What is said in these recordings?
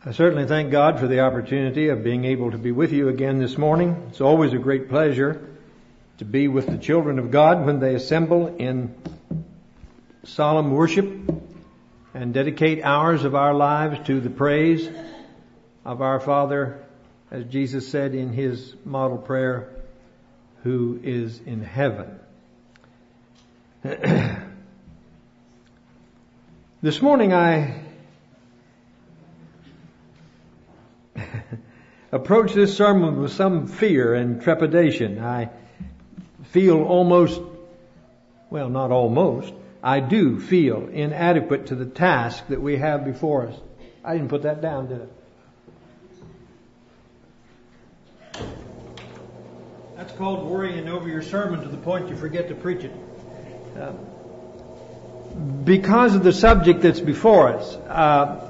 I certainly thank God for the opportunity of being able to be with you again this morning. It's always a great pleasure to be with the children of God when they assemble in solemn worship and dedicate hours of our lives to the praise of our Father, as Jesus said in His model prayer, who is in heaven. This morning I approach this sermon with some fear and trepidation. I feel I do feel inadequate to the task that we have before us. I didn't put that down, did I? That's called worrying over your sermon to the point you forget to preach it. Because of the subject that's before us,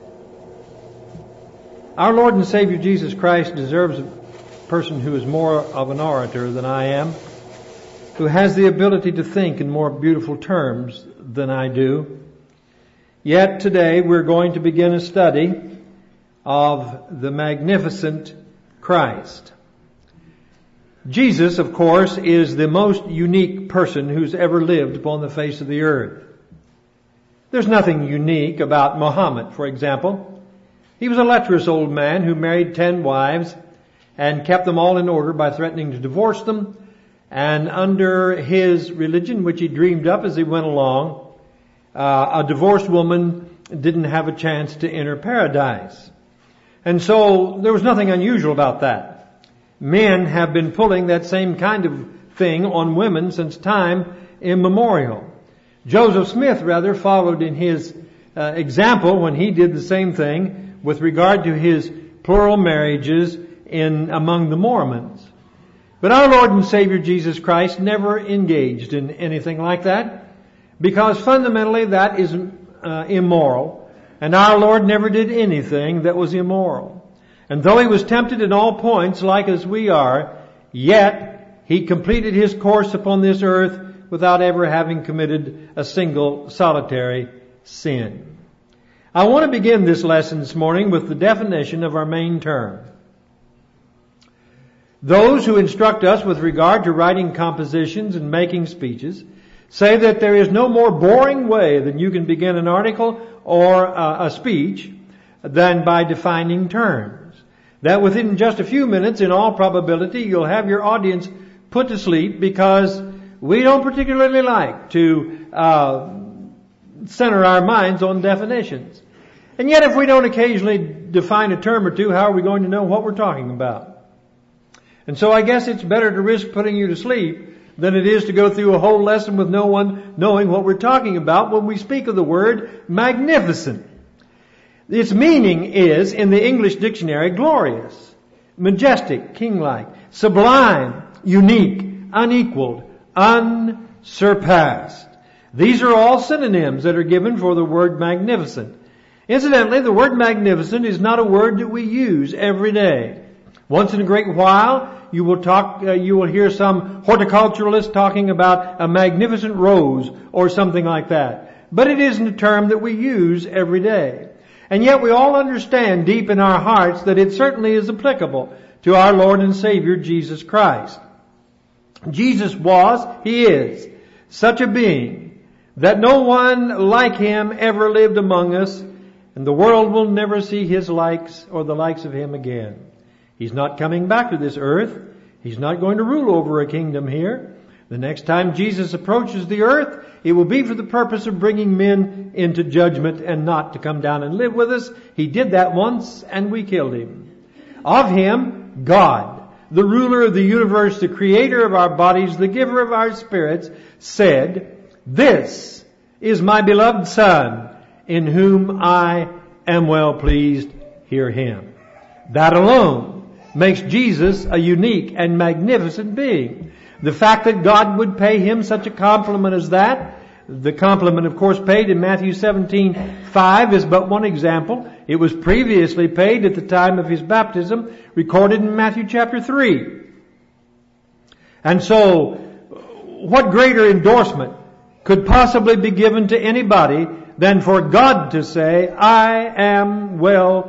our Lord and Savior Jesus Christ deserves a person who is more of an orator than I am, who has the ability to think in more beautiful terms than I do. Yet today we're going to begin a study of the magnificent Christ. Jesus, of course, is the most unique person who's ever lived upon the face of the earth. There's nothing unique about Muhammad, for example. He was a lecherous old man who married 10 wives and kept them all in order by threatening to divorce them. And under his religion, which he dreamed up as he went along, a divorced woman didn't have a chance to enter paradise. And so there was nothing unusual about that. Men have been pulling that same kind of thing on women since time immemorial. Joseph Smith, rather, followed in his example when he did the same thing with regard to his plural marriages among the Mormons. But our Lord and Savior Jesus Christ never engaged in anything like that, because fundamentally that is immoral, and our Lord never did anything that was immoral. And though He was tempted in all points like as we are, yet He completed His course upon this earth without ever having committed a single solitary sin. I want to begin this lesson this morning with the definition of our main term. Those who instruct us with regard to writing compositions and making speeches say that there is no more boring way than you can begin an article or a speech than by defining terms. That within just a few minutes, in all probability, you'll have your audience put to sleep because we don't particularly like to center our minds on definitions. And yet if we don't occasionally define a term or two, how are we going to know what we're talking about? And so I guess it's better to risk putting you to sleep than it is to go through a whole lesson with no one knowing what we're talking about when we speak of the word magnificent. Its meaning is, in the English dictionary, glorious, majestic, king-like, sublime, unique, unequaled, unsurpassed. These are all synonyms that are given for the word magnificent. Incidentally, the word magnificent is not a word that we use every day. Once in a great while, you will hear some horticulturalist talking about a magnificent rose or something like that. But it isn't a term that we use every day. And yet we all understand deep in our hearts that it certainly is applicable to our Lord and Savior Jesus Christ. Jesus He is, such a being that no one like Him ever lived among us, and the world will never see His likes or the likes of Him again. He's not coming back to this earth. He's not going to rule over a kingdom here. The next time Jesus approaches the earth, it will be for the purpose of bringing men into judgment and not to come down and live with us. He did that once and we killed Him. Of Him, God, the ruler of the universe, the creator of our bodies, the giver of our spirits, said, "This is my beloved Son, in whom I am well pleased, hear Him." That alone makes Jesus a unique and magnificent being. The fact that God would pay Him such a compliment as that, the compliment of course paid in Matthew 17:5 is but one example. It was previously paid at the time of His baptism, recorded in Matthew chapter 3. And so, what greater endorsement could possibly be given to anybody than for God to say, "I am well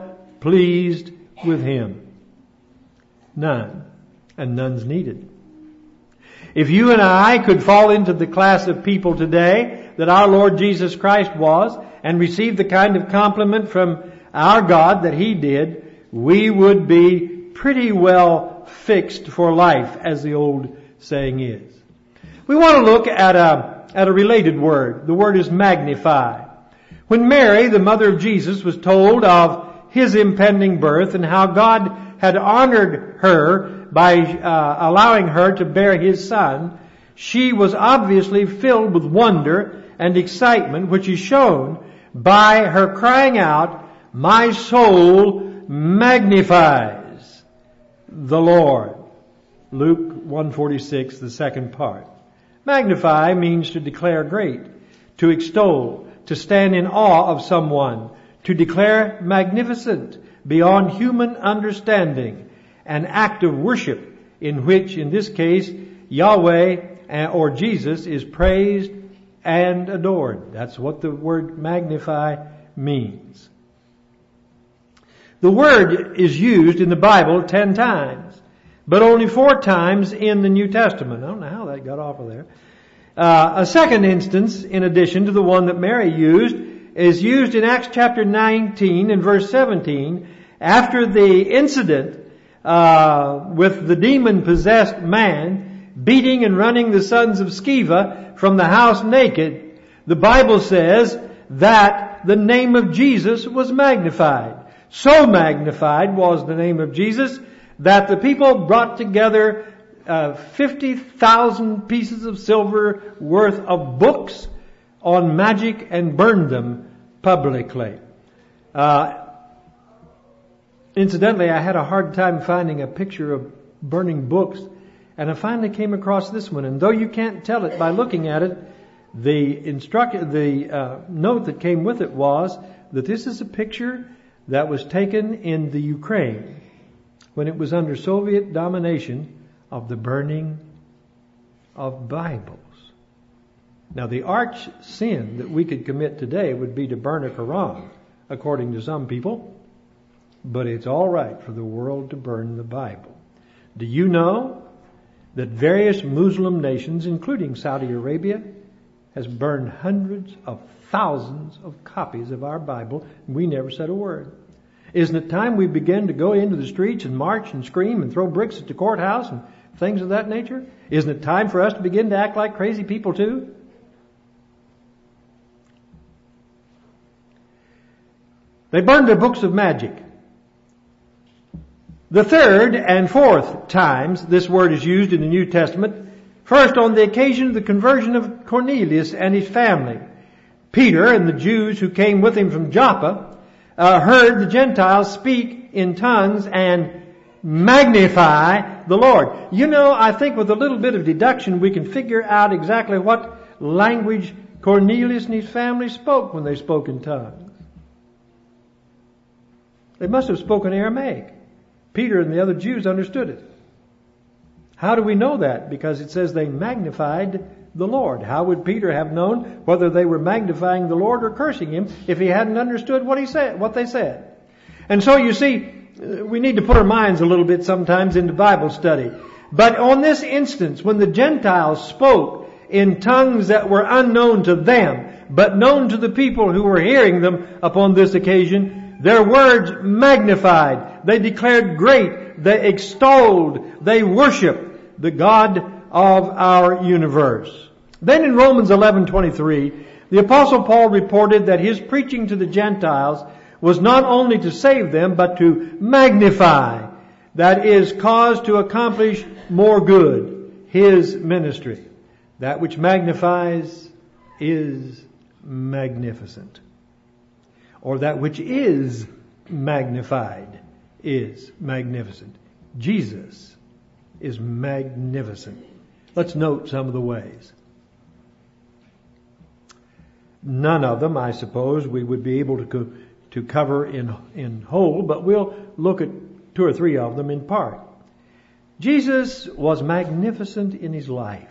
pleased with Him? None. And none's needed. If you and I could fall into the class of people today that our Lord Jesus Christ was and receive the kind of compliment from our God that He did, we would be pretty well fixed for life, as the old saying is. We want to look at a related word. The word is magnify. When Mary, the mother of Jesus, was told of His impending birth and how God had honored her by allowing her to bear His Son, she was obviously filled with wonder and excitement, which is shown by her crying out, "My soul magnifies the Lord." Luke 1:46, the second part. Magnify means to declare great, to extol, to stand in awe of someone, to declare magnificent, beyond human understanding, an act of worship in which, in this case, Yahweh or Jesus is praised and adored. That's what the word magnify means. The word is used in the Bible 10 times, but only 4 times in the New Testament. I don't know how that got off of there. A second instance, in addition to the one that Mary used, is used in Acts chapter 19 and verse 17, after the incident with the demon-possessed man beating and running the sons of Sceva from the house naked. The Bible says that the name of Jesus was magnified. So magnified was the name of Jesus that the people brought together 50,000 pieces of silver worth of books on magic and burned them publicly. Incidentally, I had a hard time finding a picture of burning books, and I finally came across this one. And though you can't tell it by looking at it, the note that came with it was that this is a picture that was taken in the Ukraine when it was under Soviet domination of the burning of Bibles. Now, the arch sin that we could commit today would be to burn a Quran, according to some people. But it's all right for the world to burn the Bible. Do you know that various Muslim nations, including Saudi Arabia, has burned hundreds of thousands of copies of our Bible, and we never said a word? Isn't it time we begin to go into the streets and march and scream and throw bricks at the courthouse and things of that nature? Isn't it time for us to begin to act like crazy people too? They burned their books of magic. The third and fourth times this word is used in the New Testament, first on the occasion of the conversion of Cornelius and his family. Peter and the Jews who came with him from Joppa heard the Gentiles speak in tongues and magnify the Lord. You know, I think with a little bit of deduction we can figure out exactly what language Cornelius and his family spoke when they spoke in tongues. They must have spoken Aramaic. Peter and the other Jews understood it. How do we know that? Because it says they magnified the Lord. How would Peter have known whether they were magnifying the Lord or cursing Him if he hadn't understood what they said? And so you see, we need to put our minds a little bit sometimes into Bible study. But on this instance, when the Gentiles spoke in tongues that were unknown to them, but known to the people who were hearing them upon this occasion, their words magnified, they declared great, they extolled, they worshiped the God of our universe. Then in Romans 11:23, the Apostle Paul reported that his preaching to the Gentiles was not only to save them, but to magnify, that is, cause to accomplish more good, his ministry. That which magnifies is magnificent. Or that which is magnified is magnificent. Jesus is magnificent. Let's note some of the ways. None of them, I suppose, we would be able to cover in whole, but we'll look at 2 or 3 of them in part. Jesus was magnificent in His life.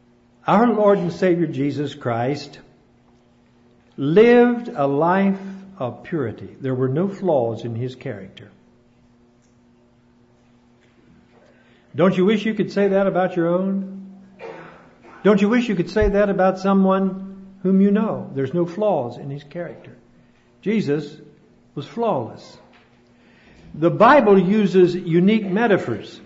Our Lord and Savior Jesus Christ lived a life of purity. There were no flaws in his character. Don't you wish you could say that about your own? Don't you wish you could say that about someone whom you know? There's no flaws in his character. Jesus was flawless. The Bible uses unique metaphors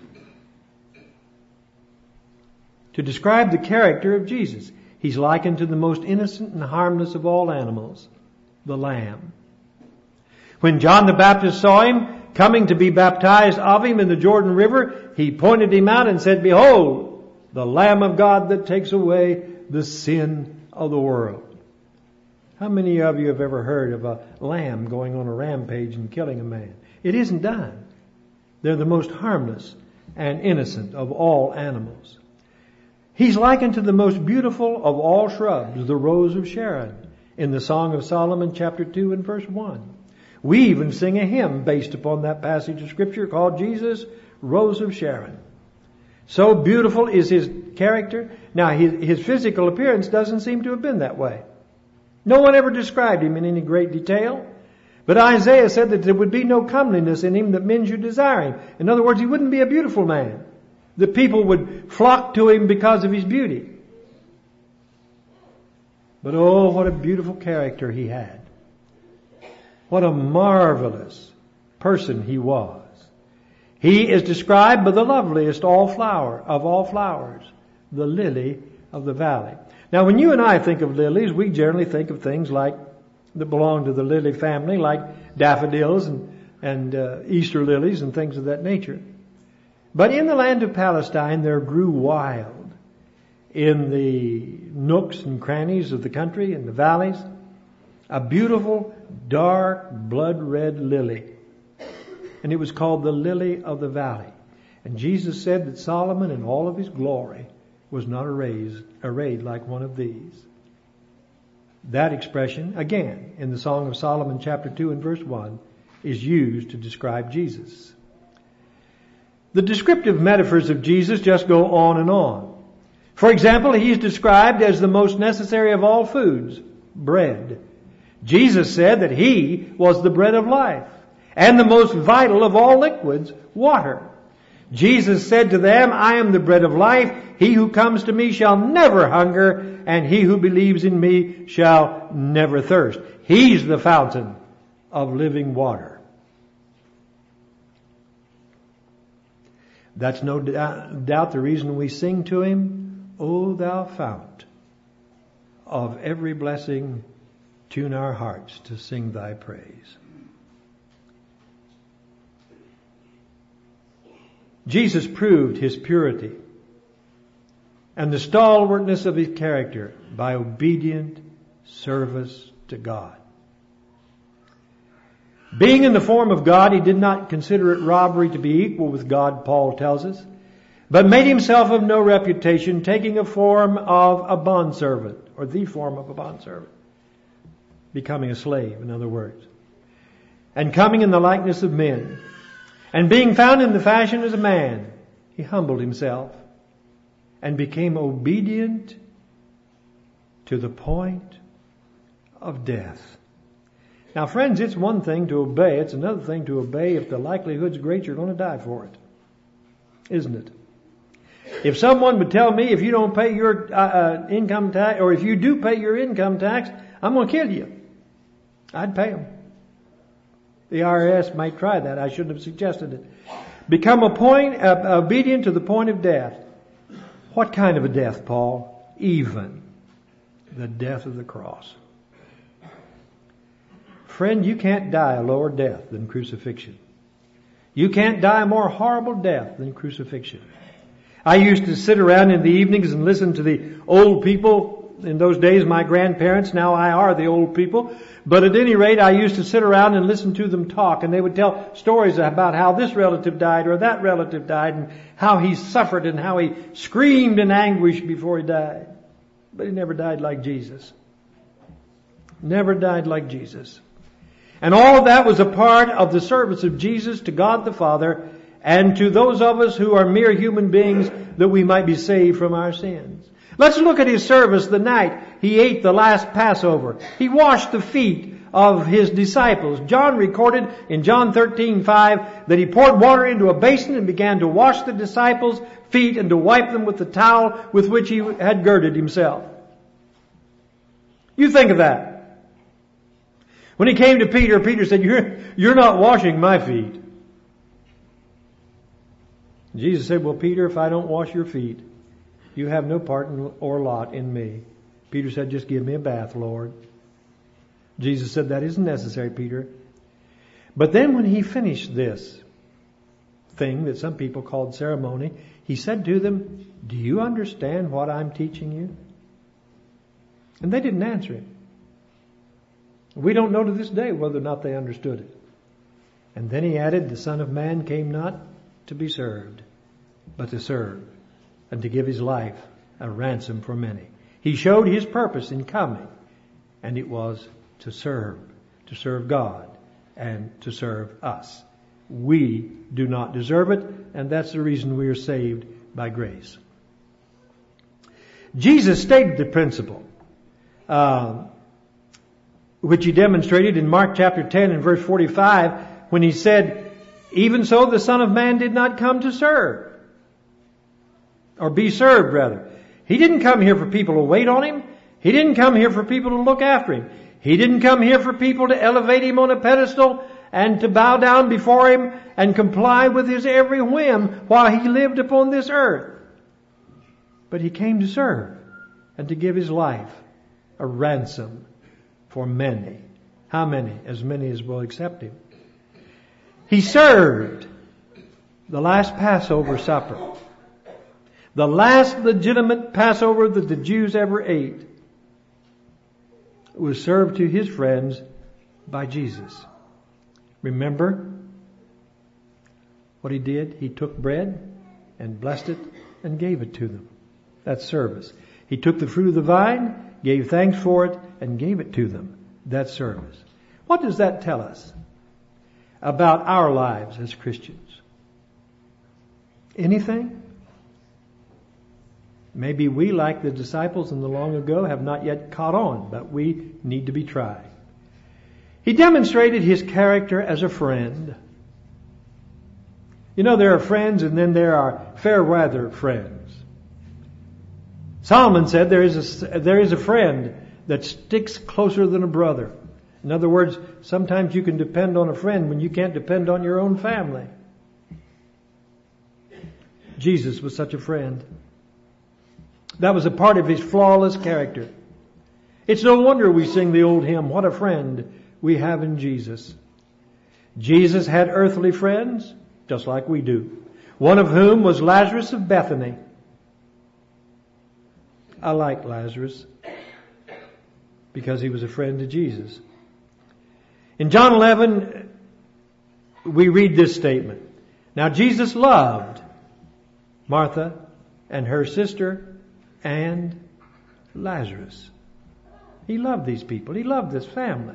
to describe the character of Jesus. He's likened to the most innocent and harmless of all animals, the lamb. When John the Baptist saw him coming to be baptized of him in the Jordan River, he pointed him out and said, "Behold, the Lamb of God that takes away the sin of the world." How many of you have ever heard of a lamb going on a rampage and killing a man? It isn't done. They're the most harmless and innocent of all animals. He's likened to the most beautiful of all shrubs, the rose of Sharon, in the Song of Solomon chapter 2 and verse 1. We even sing a hymn based upon that passage of Scripture called Jesus, Rose of Sharon. So beautiful is his character. Now, his physical appearance doesn't seem to have been that way. No one ever described him in any great detail. But Isaiah said that there would be no comeliness in him that men should desire him. In other words, he wouldn't be a beautiful man. The people would flock to him because of his beauty. But oh, what a beautiful character he had. What a marvelous person he was. He is described by the loveliest of all flowers, the lily of the valley. Now, when you and I think of lilies, we generally think of things like that belong to the lily family, like daffodils and Easter lilies and things of that nature. But in the land of Palestine, there grew wild in the nooks and crannies of the country, in the valleys, a beautiful, dark, blood-red lily. And it was called the lily of the valley. And Jesus said that Solomon in all of his glory was not arrayed like one of these. That expression, again, in the Song of Solomon chapter 2 and verse 1, is used to describe Jesus. The descriptive metaphors of Jesus just go on and on. For example, he is described as the most necessary of all foods, bread. Jesus said that he was the bread of life, and the most vital of all liquids, water. Jesus said to them, "I am the bread of life. He who comes to me shall never hunger, and he who believes in me shall never thirst." He's the fountain of living water. That's no doubt the reason we sing to him, "O thou fount of every blessing, tune our hearts to sing thy praise." Jesus proved his purity and the stalwartness of his character by obedient service to God. Being in the form of God, he did not consider it robbery to be equal with God, Paul tells us, but made himself of no reputation, taking a form of a bondservant, or the form of a bondservant, becoming a slave, in other words, and coming in the likeness of men. And being found in the fashion as a man, he humbled himself and became obedient to the point of death. Now, friends, it's one thing to obey. It's another thing to obey if the likelihood's great you're going to die for it. Isn't it? If someone would tell me if you don't pay your income tax, or if you do pay your income tax, I'm going to kill you, I'd pay them. The IRS might try that. I shouldn't have suggested it. Become obedient to the point of death. What kind of a death, Paul? Even the death of the cross. Friend, you can't die a lower death than crucifixion. You can't die a more horrible death than crucifixion. I used to sit around in the evenings and listen to the old people. In those days, my grandparents, now I are the old people. But at any rate, I used to sit around and listen to them talk, and they would tell stories about how this relative died or that relative died, and how he suffered and how he screamed in anguish before he died. But he never died like Jesus. Never died like Jesus. And all of that was a part of the service of Jesus to God the Father and to those of us who are mere human beings, that we might be saved from our sins. Let's look at his service the night he ate the last Passover. He washed the feet of His disciples. John recorded in John 13:5 that He poured water into a basin and began to wash the disciples' feet and to wipe them with the towel with which He had girded Himself. You think of that. When He came to Peter, Peter said, You're not washing my feet. Jesus said, well, Peter, if I don't wash your feet, you have no part or lot in me. Peter said, just give me a bath, Lord. Jesus said, that isn't necessary, Peter. But then when He finished this thing that some people called ceremony, He said to them, do you understand what I'm teaching you? And they didn't answer Him. We don't know to this day whether or not they understood it. And then He added, the Son of Man came not to be served, but to serve, and to give His life a ransom for many. He showed His purpose in coming, and it was to serve God and to serve us. We do not deserve it, and that's the reason we are saved by grace. Jesus stated the principle, which He demonstrated in Mark chapter 10 and verse 45, when He said, even so the Son of Man did not come to serve, or be served rather. He didn't come here for people to wait on Him. He didn't come here for people to look after Him. He didn't come here for people to elevate Him on a pedestal and to bow down before Him and comply with His every whim while He lived upon this earth. But He came to serve and to give His life a ransom for many. How many? As many as will accept Him. He served the last Passover supper. The last legitimate Passover that the Jews ever ate was served to His friends by Jesus. Remember what He did? He took bread and blessed it and gave it to them. That's service. He took the fruit of the vine, gave thanks for it, and gave it to them. That's service. What does that tell us about our lives as Christians? Anything? Maybe we, like the disciples in the long ago, have not yet caught on, but we need to be tried. He demonstrated His character as a friend. You know, there are friends and then there are fair weather friends. Solomon said there is a friend that sticks closer than a brother. In other words, sometimes you can depend on a friend when you can't depend on your own family. Jesus was such a friend. That was a part of His flawless character. It's no wonder we sing the old hymn, what a friend we have in Jesus. Jesus had earthly friends, just like we do. One of whom was Lazarus of Bethany. I like Lazarus because he was a friend to Jesus. In John 11, we read this statement. Now Jesus loved Martha and her sister and Lazarus. He loved these people. He loved this family.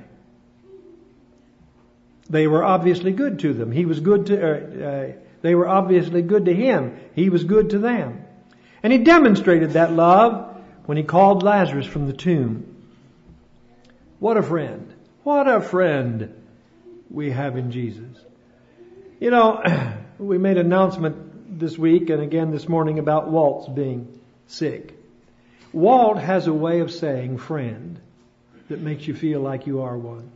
They were obviously good to them. He was good to. They were obviously good to Him. He was good to them. And He demonstrated that love when He called Lazarus from the tomb. What a friend. What a friend we have in Jesus. You know, we made an announcement this week and again this morning about Walt's being sick. Walt has a way of saying friend that makes you feel like you are one.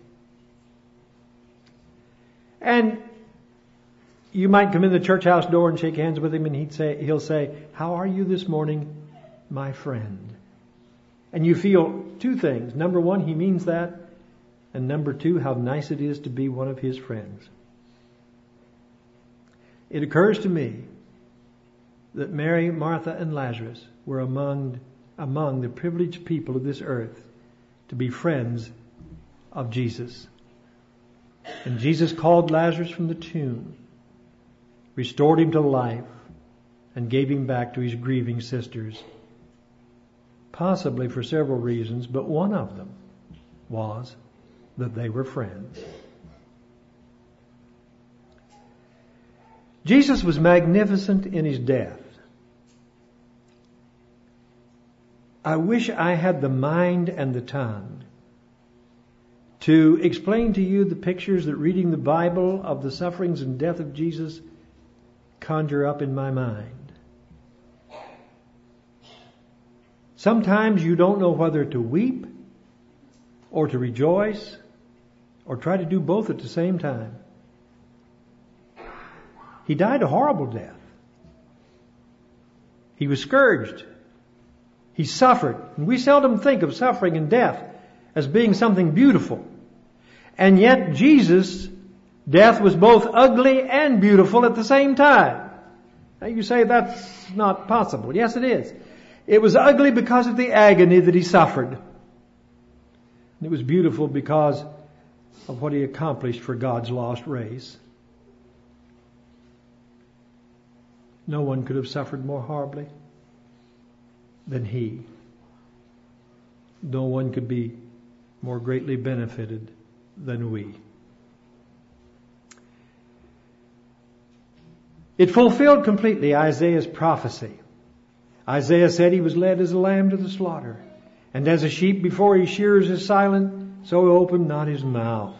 And you might come in the church house door and shake hands with him and he'll say, how are you this morning, my friend? And you feel two things. Number one, he means that. And number two, how nice it is to be one of his friends. It occurs to me that Mary, Martha, and Lazarus were among the privileged people of this earth to be friends of Jesus. And Jesus called Lazarus from the tomb, restored him to life, and gave him back to his grieving sisters. Possibly for several reasons, but one of them was that they were friends. Jesus was magnificent in His death. I wish I had the mind and the tongue to explain to you the pictures that reading the Bible of the sufferings and death of Jesus conjure up in my mind. Sometimes you don't know whether to weep or to rejoice or try to do both at the same time. He died a horrible death. He was scourged. He suffered. And we seldom think of suffering and death as being something beautiful. And yet Jesus' death was both ugly and beautiful at the same time. Now you say that's not possible. Yes, it is. It was ugly because of the agony that he suffered. And it was beautiful because of what he accomplished for God's lost race. No one could have suffered more horribly than he. No one could be more greatly benefited than we. It fulfilled completely Isaiah's prophecy. Isaiah said he was led as a lamb to the slaughter, and as a sheep before his shearers is silent, so he opened not his mouth.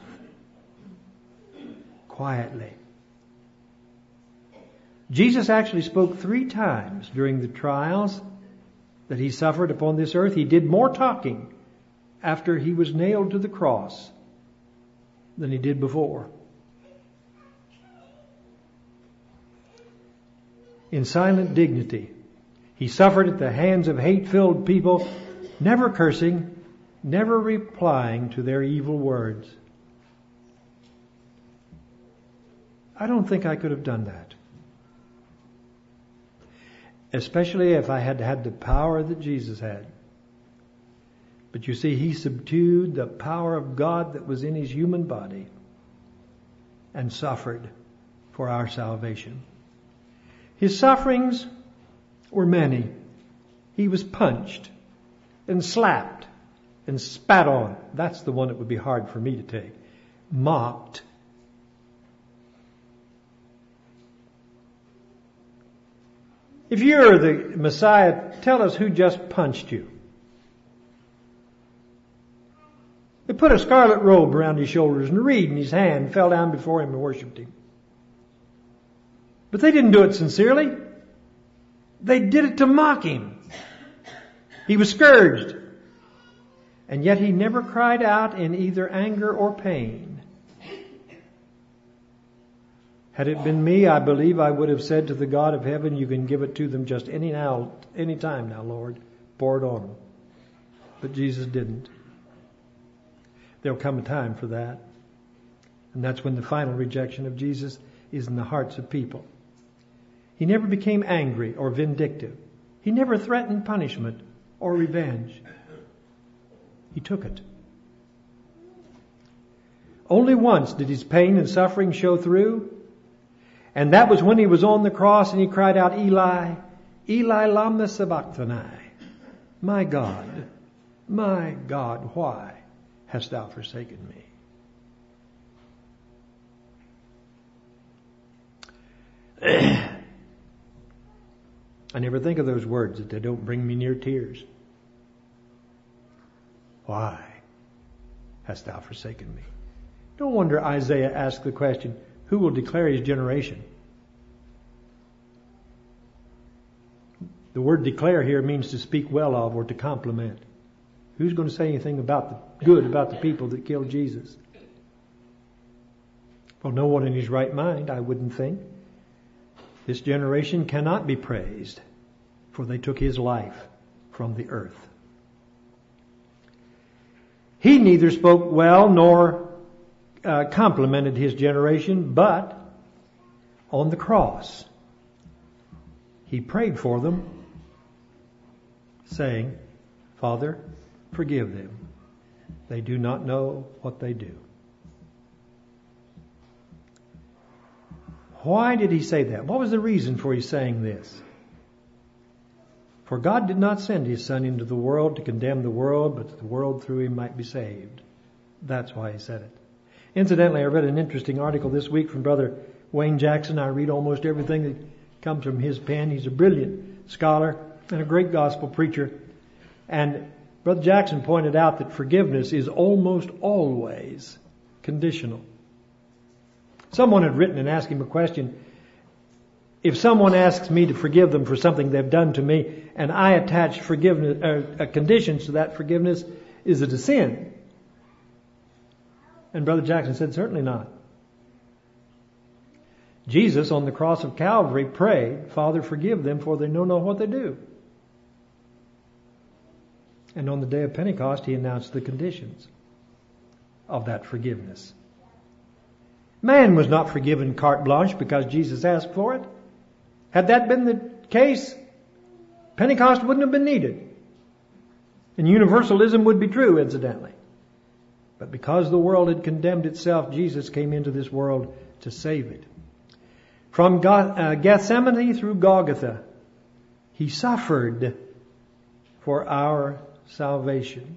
Quietly. Jesus actually spoke 3 times during the trials that he suffered upon this earth. He did more talking after he was nailed to the cross than he did before. In silent dignity, he suffered at the hands of hate-filled people, never cursing, never replying to their evil words. I don't think I could have done that. Especially if I had had the power that Jesus had. But you see, he subdued the power of God that was in his human body and suffered for our salvation. His sufferings were many. He was punched and slapped and spat on. That's the one that would be hard for me to take. Mocked. If you're the Messiah, tell us who just punched you. They put a scarlet robe around his shoulders and a reed in his hand, fell down before him and worshipped him. But they didn't do it sincerely. They did it to mock him. He was scourged. And yet he never cried out in either anger or pain. Had it been me, I believe I would have said to the God of heaven, you can give it to them just any time now, Lord. Pour it on them. But Jesus didn't. There'll come a time for that. And that's when the final rejection of Jesus is in the hearts of people. He never became angry or vindictive. He never threatened punishment or revenge. He took it. Only once did his pain and suffering show through. And that was when he was on the cross and he cried out, Eli, Eli lama sabachthani. My God, why hast thou forsaken me? I never think of those words that they don't bring me near tears. Why hast thou forsaken me? No wonder Isaiah asked the question, who will declare his generation? The word declare here means to speak well of or to compliment. Who's going to say anything about the good about the people that killed Jesus? Well, no one in his right mind, I wouldn't think. This generation cannot be praised, for they took his life from the earth. He neither spoke well nor complimented his generation, but on the cross, he prayed for them, saying, Father, forgive them. They do not know what they do. Why did he say that? What was the reason for his saying this? For God did not send his Son into the world to condemn the world, but that the world through him might be saved. That's why he said it. Incidentally, I read an interesting article this week from Brother Wayne Jackson. I read almost everything that comes from his pen. He's a brilliant scholar and a great gospel preacher. And Brother Jackson pointed out that forgiveness is almost always conditional. Someone had written and asked him a question. If someone asks me to forgive them for something they've done to me, and I attach forgiveness, conditions to that forgiveness, is it a sin? And Brother Jackson said, certainly not. Jesus on the cross of Calvary prayed, Father, forgive them, for they know not what they do. And on the day of Pentecost, he announced the conditions of that forgiveness. Man was not forgiven carte blanche because Jesus asked for it. Had that been the case, Pentecost wouldn't have been needed. And universalism would be true, incidentally. But because the world had condemned itself, Jesus came into this world to save it. From Gethsemane through Golgotha, he suffered for our salvation.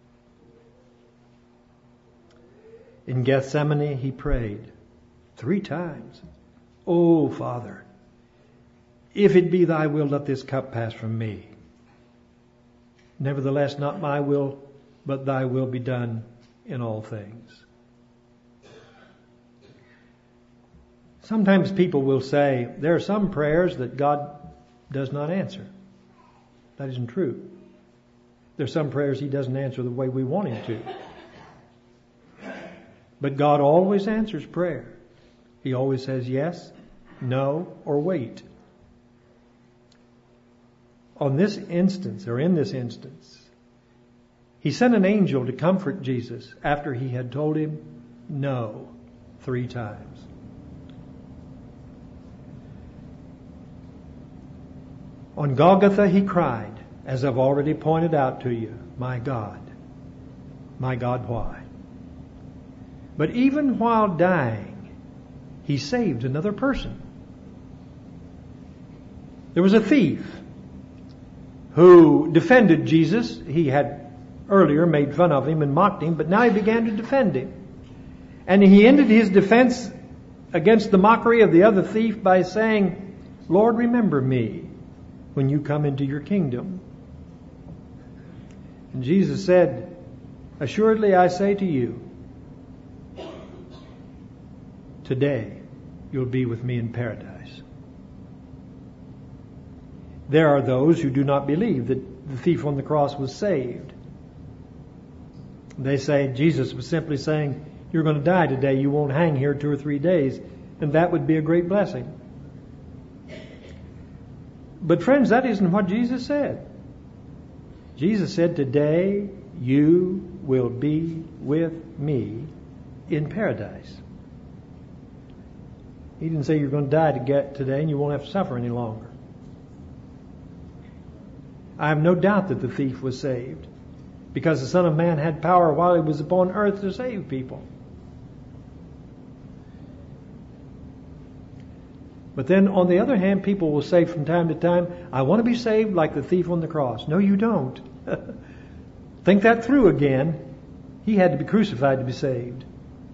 In Gethsemane, he prayed 3 times. Oh, Father, if it be thy will, let this cup pass from me. Nevertheless, not my will, but thy will be done in all things. Sometimes people will say, there are some prayers that God does not answer. That isn't true. There are some prayers he doesn't answer the way we want him to. But God always answers prayer. He always says yes, no, or wait. In this instance, he sent an angel to comfort Jesus after he had told him no 3 times. On Golgotha he cried, as I've already pointed out to you, my God, why? But even while dying, he saved another person. There was a thief who defended Jesus. He had earlier made fun of him and mocked him, but now he began to defend him. And he ended his defense against the mockery of the other thief by saying, Lord, remember me when you come into your kingdom. And Jesus said, assuredly I say to you, today you'll be with me in paradise. There are those who do not believe that the thief on the cross was saved. They say Jesus was simply saying, you're going to die today, you won't hang here 2 or 3 days, and that would be a great blessing. But friends, that isn't what Jesus said. Jesus said, today you will be with me in paradise. He didn't say you're going to die today and you won't have to suffer any longer. I have no doubt that the thief was saved because the Son of Man had power while he was upon earth to save people. But then on the other hand, people will say from time to time, I want to be saved like the thief on the cross. No, you don't. Think that through again. He had to be crucified to be saved.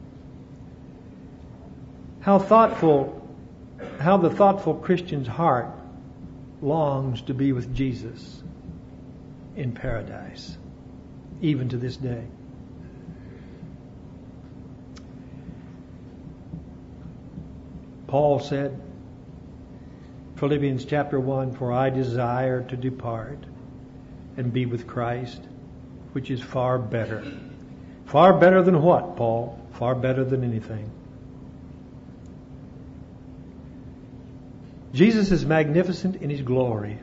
How the thoughtful Christian's heart longs to be with Jesus in paradise, even to this day. Paul said, Philippians chapter 1, for I desire to depart and be with Christ, which is far better. Far better than what, Paul? Far better than anything. Jesus is magnificent in His glory.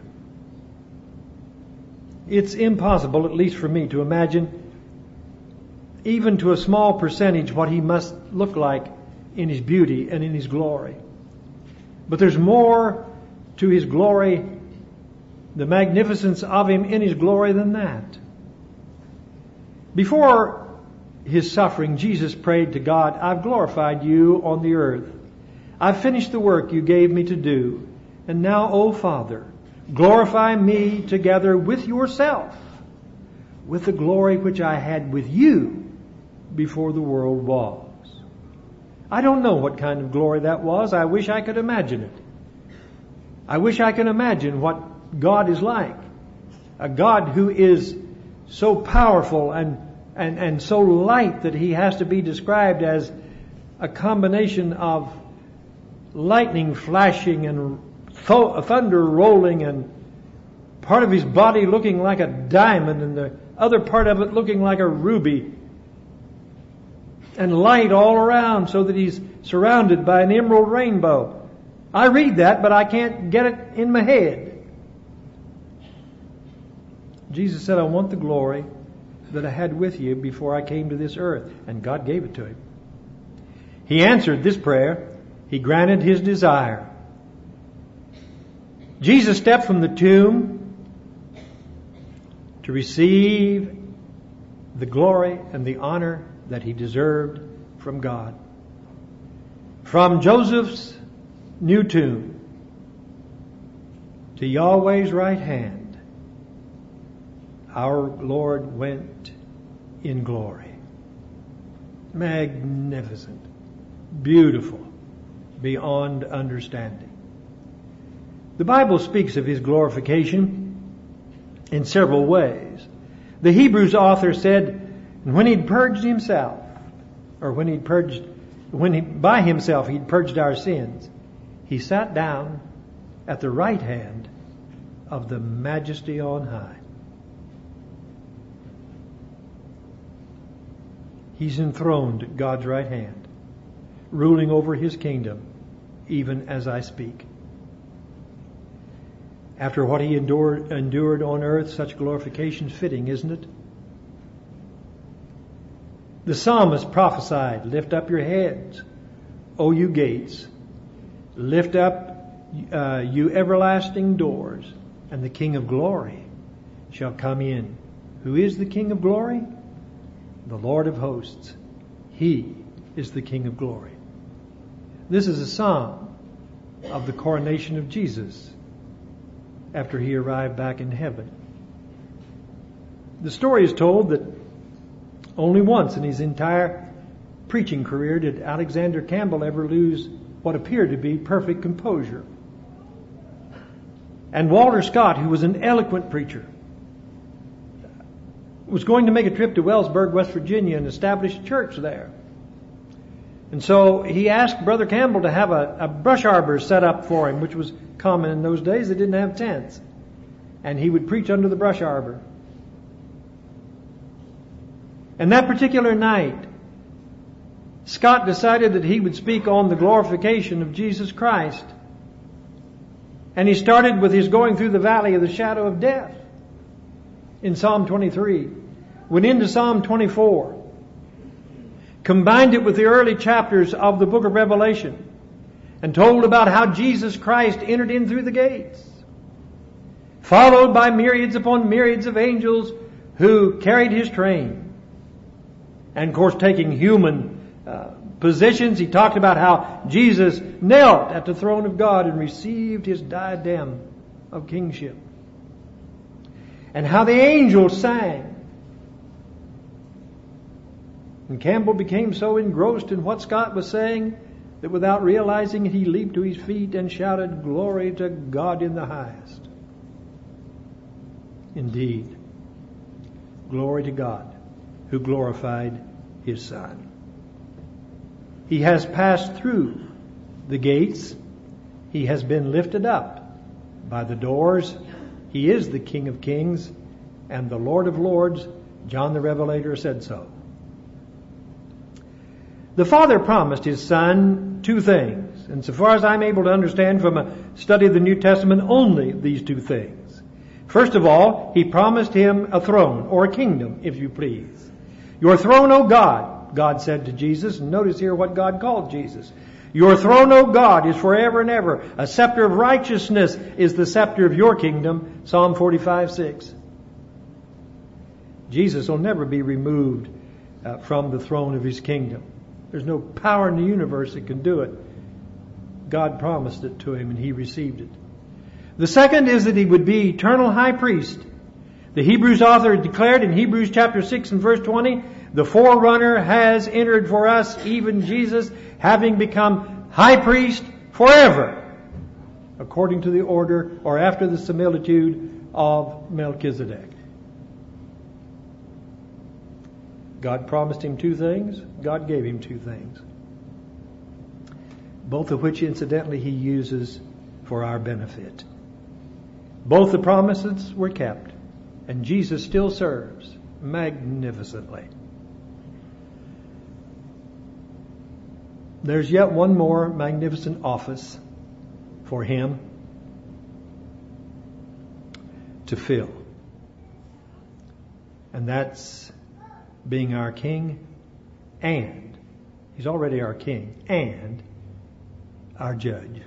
It's impossible, at least for me, to imagine even to a small percentage what He must look like in His beauty and in His glory. But there's more to His glory, the magnificence of Him in His glory than that. Before His suffering, Jesus prayed to God, I've glorified you on the earth. I've finished the work you gave me to do. And now, O Father, glorify me together with yourself, with the glory which I had with you before the world was. I don't know what kind of glory that was. I wish I could imagine it. I wish I could imagine what God is like. A God who is so powerful and so light that he has to be described as a combination of lightning flashing and thunder rolling, and part of his body looking like a diamond and the other part of it looking like a ruby, and light all around so that he's surrounded by an emerald rainbow. I read that, but I can't get it in my head. Jesus said, I want the glory that I had with you before I came to this earth. And God gave it to him. He answered this prayer. He granted his desire. Jesus stepped from the tomb to receive the glory and the honor that he deserved from God. From Joseph's new tomb to Yahweh's right hand, our Lord went in glory. Magnificent, beautiful, beyond understanding. The Bible speaks of his glorification in several ways. The Hebrews author said, when he'd purged himself, or by himself he'd purged our sins, he sat down at the right hand of the Majesty on high. He's enthroned at God's right hand, ruling over his kingdom, even as I speak. After what he endured on earth, such glorification's fitting, isn't it? The psalmist prophesied, lift up your heads, O you gates. Lift up, you everlasting doors, and the King of glory shall come in. Who is the King of glory? The Lord of hosts. He is the King of glory. This is a psalm of the coronation of Jesus after he arrived back in heaven. The story is told that only once in his entire preaching career did Alexander Campbell ever lose what appeared to be perfect composure. And Walter Scott, who was an eloquent preacher, was going to make a trip to Wellsburg, West Virginia, and establish a church there. And so he asked Brother Campbell to have a brush arbor set up for him, which was common in those days. They didn't have tents. And he would preach under the brush arbor. And that particular night, Scott decided that he would speak on the glorification of Jesus Christ. And he started with his going through the valley of the shadow of death in Psalm 23. Went into Psalm 24. Combined it with the early chapters of the book of Revelation and told about how Jesus Christ entered in through the gates, followed by myriads upon myriads of angels who carried his train. And of course, taking human positions, he talked about how Jesus knelt at the throne of God and received his diadem of kingship. And how the angels sang. And Campbell became so engrossed in what Scott was saying that without realizing it, he leaped to his feet and shouted, "Glory to God in the highest." Indeed, glory to God who glorified his Son. He has passed through the gates. He has been lifted up by the doors. He is the King of Kings and the Lord of Lords. John the Revelator said so. The Father promised His Son two things. And so far as I'm able to understand from a study of the New Testament, only these two things. First of all, He promised Him a throne, or a kingdom, if you please. Your throne, O God, God said to Jesus. And notice here what God called Jesus. Your throne, O God, is forever and ever. A scepter of righteousness is the scepter of your kingdom. Psalm 45:6. Jesus will never be removed from the throne of His kingdom. There's no power in the universe that can do it. God promised it to Him and He received it. The second is that He would be eternal high priest. The Hebrews author declared in Hebrews chapter 6 and verse 20, the forerunner has entered for us, even Jesus, having become high priest forever, according to the order or after the similitude of Melchizedek. God promised him two things. God gave him two things. Both of which, incidentally, he uses for our benefit. Both the promises were kept, and Jesus still serves magnificently. There's yet one more magnificent office for him to fill. And that's being our King, and he's already our King, and our Judge.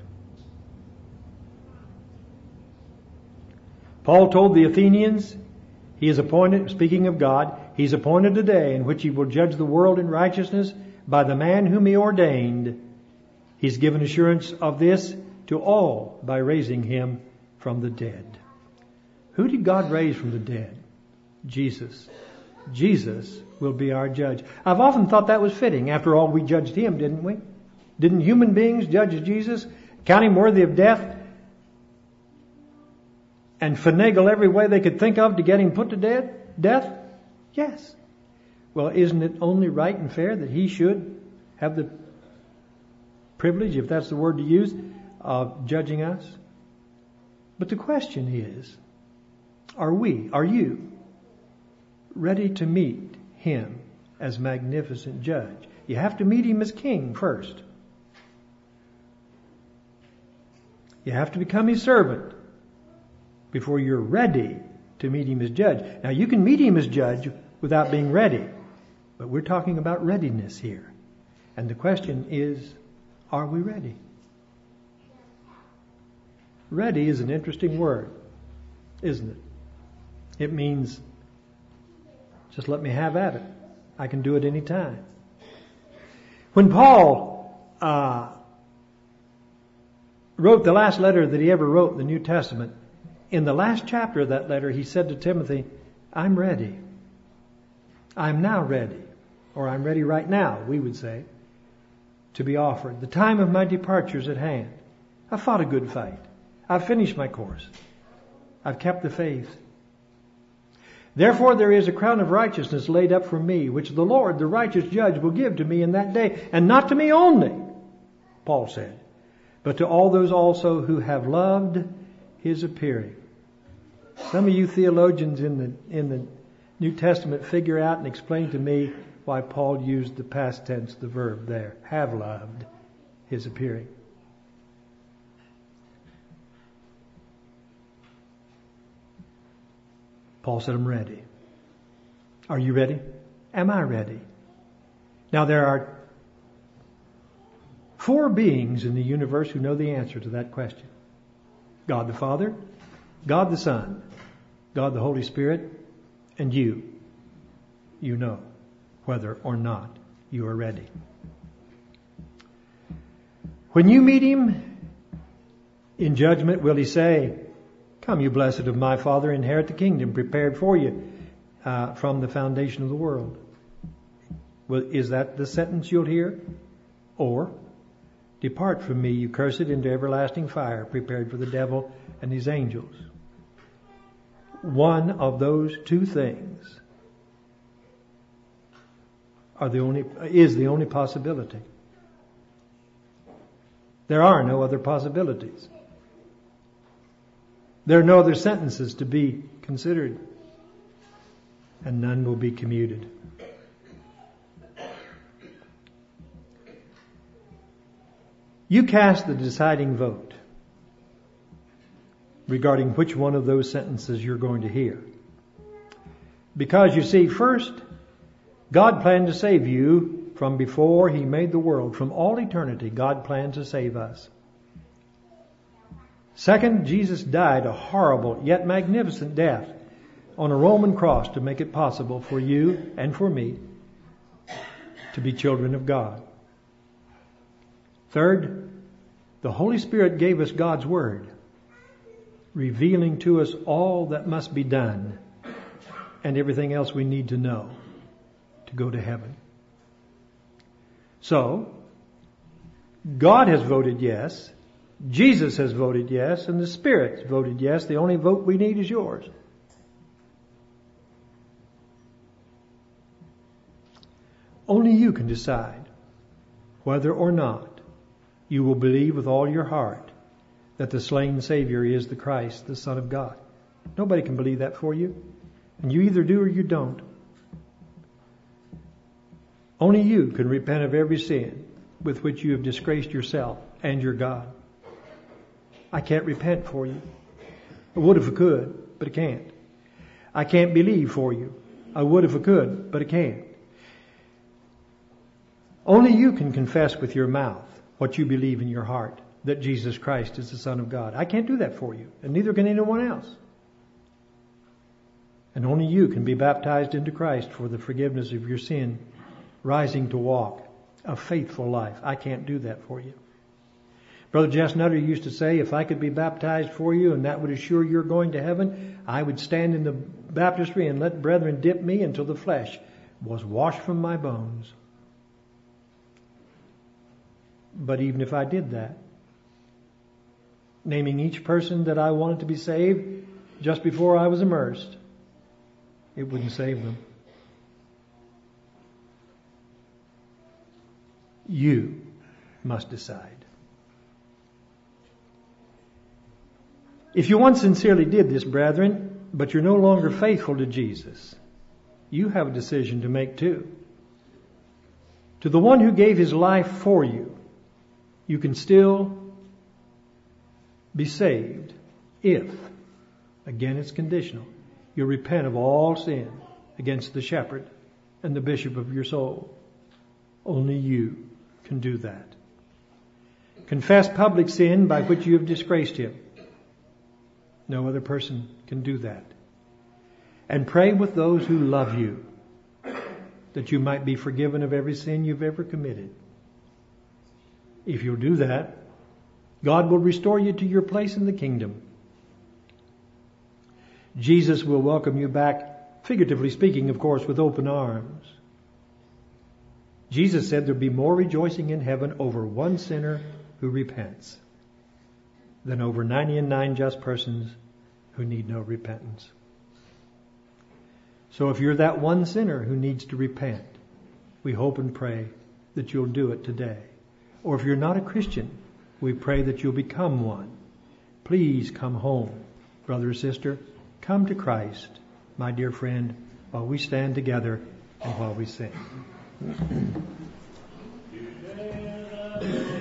Paul told the Athenians, he is appointed, speaking of God, he's appointed a day in which he will judge the world in righteousness by the man whom he ordained. He's given assurance of this to all by raising him from the dead. Who did God raise from the dead? Jesus. Jesus will be our judge. I've often thought that was fitting. After all, we judged him, didn't we? Didn't human beings judge Jesus, count him worthy of death, and finagle every way they could think of to get him put to death? Yes. Well, isn't it only right and fair that he should have the privilege, if that's the word to use, of judging us? But the question is, are you ready to meet him as magnificent judge? You have to meet him as king first. You have to become his servant before you're ready to meet him as judge. Now, you can meet him as judge without being ready, but we're talking about readiness here. And the question is, are we ready? Ready is an interesting word, isn't it? It means, just let me have at it. I can do it any time. When Paul wrote the last letter that he ever wrote in the New Testament, in the last chapter of that letter, he said to Timothy, I'm ready. I'm now ready. Or I'm ready right now, we would say, to be offered. The time of my departure is at hand. I've fought a good fight. I've finished my course. I've kept the faith. Therefore there is a crown of righteousness laid up for me, which the Lord, the righteous judge, will give to me in that day, and not to me only, Paul said, but to all those also who have loved his appearing. Some of you theologians in the New Testament figure out and explain to me why Paul used the past tense, the verb there, have loved his appearing. Paul said, I'm ready. Are you ready? Am I ready? Now there are 4 beings in the universe who know the answer to that question. God the Father, God the Son, God the Holy Spirit, and you. You know whether or not you are ready. When you meet him in judgment, will he say, come, you blessed of my Father, inherit the kingdom prepared for you from the foundation of the world? Well, is that the sentence you'll hear? Or, depart from me, you cursed, into everlasting fire, prepared for the devil and his angels. One of those two things is the only possibility. There are no other possibilities. There are no other sentences to be considered, and none will be commuted. You cast the deciding vote regarding which one of those sentences you're going to hear. Because you see, first, God planned to save you from before he made the world. From all eternity, God planned to save us. Second, Jesus died a horrible yet magnificent death on a Roman cross to make it possible for you and for me to be children of God. Third, the Holy Spirit gave us God's Word, revealing to us all that must be done and everything else we need to know to go to heaven. So, God has voted yes, Jesus has voted yes, and the Spirit's voted yes. The only vote we need is yours. Only you can decide whether or not you will believe with all your heart that the slain Savior is the Christ, the Son of God. Nobody can believe that for you. And you either do or you don't. Only you can repent of every sin with which you have disgraced yourself and your God. I can't repent for you. I would if I could, but I can't. I can't believe for you. I would if I could, but I can't. Only you can confess with your mouth what you believe in your heart, that Jesus Christ is the Son of God. I can't do that for you, and neither can anyone else. And only you can be baptized into Christ for the forgiveness of your sin, rising to walk a faithful life. I can't do that for you. Brother Jess Nutter used to say, if I could be baptized for you and that would assure you're going to heaven, I would stand in the baptistry and let brethren dip me until the flesh was washed from my bones. But even if I did that, naming each person that I wanted to be saved just before I was immersed, it wouldn't save them. You must decide. If you once sincerely did this, brethren, but you're no longer faithful to Jesus, you have a decision to make too. To the one who gave his life for you, you can still be saved if, again it's conditional, you repent of all sin against the shepherd and the bishop of your soul. Only you can do that. Confess public sin by which you have disgraced him. No other person can do that. And pray with those who love you that you might be forgiven of every sin you've ever committed. If you'll do that, God will restore you to your place in the kingdom. Jesus will welcome you back, figuratively speaking, of course, with open arms. Jesus said there'll be more rejoicing in heaven over one sinner who repents than over 99 just persons who need no repentance. So if you're that one sinner who needs to repent, we hope and pray that you'll do it today. Or if you're not a Christian, we pray that you'll become one. Please come home, brother or sister. Come to Christ, my dear friend, while we stand together and while we sing.